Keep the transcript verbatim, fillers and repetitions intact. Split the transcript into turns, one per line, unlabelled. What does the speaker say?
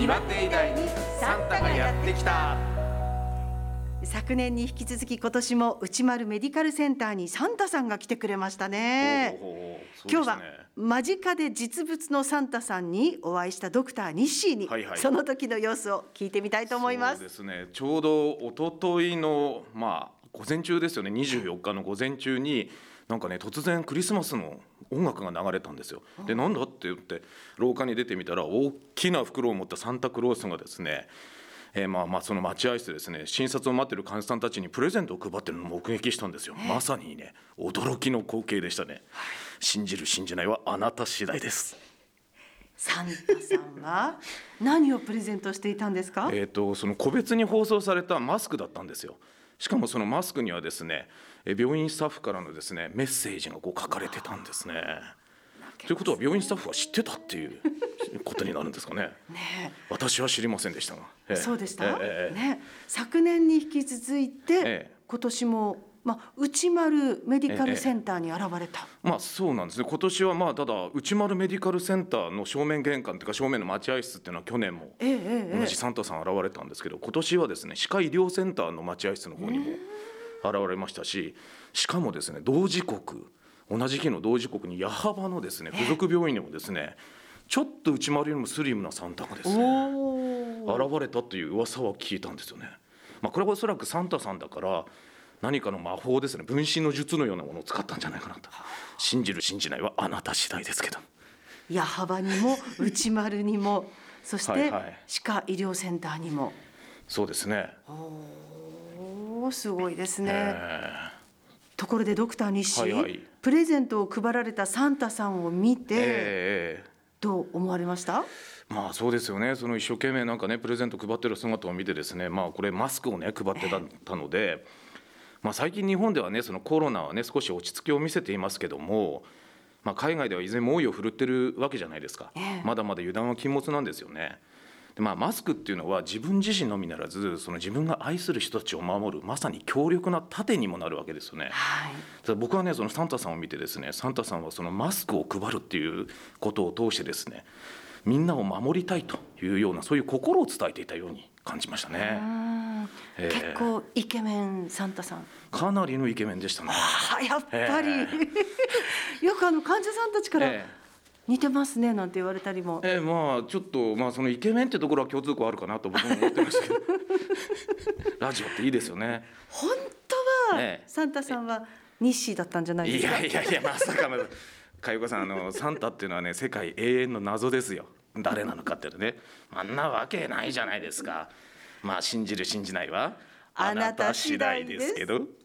岩手以外にサンタがやってきた。
昨年に引き続き今年も内丸メディカルセンターにサンタさんが来てくれましたね。
ほうほうほう、そうですね。
今日は間近で実物のサンタさんにお会いしたドクターニッシーに、
はいはい、
その時の様子を聞いてみたいと思います。
そうですね、ちょうど一昨日のまあ午前中ですよね、にじゅうよっかの午前中になんかね、突然クリスマスの音楽が流れたんですよ。で、なんだって言って廊下に出てみたら、大きな袋を持ったサンタクロースがですね、えー、まあまあその待合室でですね、診察を待っている患者さんたちにプレゼントを配っているのを目撃したんですよ。まさにね、驚きの光景でしたね。信じる信じないはあなた次第です。
サンタさんは何をプレゼントしていたんですか？
えーと、その個別に包装されたマスクだったんですよ。しかもそのマスクにはですね、病院スタッフからのですねメッセージがこう書かれてたんですね。ということは病院スタッフは知ってたっていうことになるんですかね。ね、私は知りませんでしたが、
えー、そうでした、
えー
ね、昨年に引き続いて、えー、今年も、まあ、内丸メディカルセンターに現れた、
えーまあ、そうなんですね。今年はまあただ内丸メディカルセンターの正面玄関というか正面の待合室っていうのは去年も同じサンタさん現れたんですけど、今年はですね歯科医療センターの待合室の方にも現れましたし、しかもですね同時刻同じ日の同時刻に矢巾のですね付属病院にもですねちょっと内丸よりもスリムなサンタがですね現れたという噂は聞いたんですよね。まあ、これはおそらくサンタさんだから何かの魔法ですね、分身の術のようなものを使ったんじゃないかなと。信じる信じないはあなた次第ですけど、
矢巾にも内丸にもそして歯科医療センターにも。
そうですね。
おー、すごいですね。ところでドクターニッシー、はいはい、プレゼントを配られたサンタさんを見て、えー、どう思われました？
まあそうですよね。その一生懸命なんかねプレゼント配ってる姿を見てですね、まあこれマスクをね配ってたので、えーまあ、最近日本ではねそのコロナはね少し落ち着きを見せていますけども、まあ、海外では依然猛威を振るってるわけじゃないですか、えー、まだまだ油断は禁物なんですよね。で、まあ、マスクっていうのは自分自身のみならずその自分が愛する人たちを守るまさに強力な盾にもなるわけですよね、はい、だ僕はねそのサンタさんを見てですね、サンタさんはそのマスクを配るっていうことを通してですねみんなを守りたいというようなそういう心を伝えていたように感じましたね。
えー、結構イケメンサンタさん、
かなりのイケメンでしたね。
あやっぱり、えー、よくあの患者さんたちから、えー似てますねなんて言われたりも、
えー、まあちょっと、まあ、そのイケメンってところは共通項あるかなと僕も思ってましたけどラジオっていいですよね。
本当は、えー、サンタさんはニッシーだったんじゃないですか？
いやいやいや、まさかのかよこさん、あのサンタっていうのはね世界永遠の謎ですよ。誰なのかっていうね、あんなわけないじゃないですか。まあ信じる信じないはあなた次第ですけど。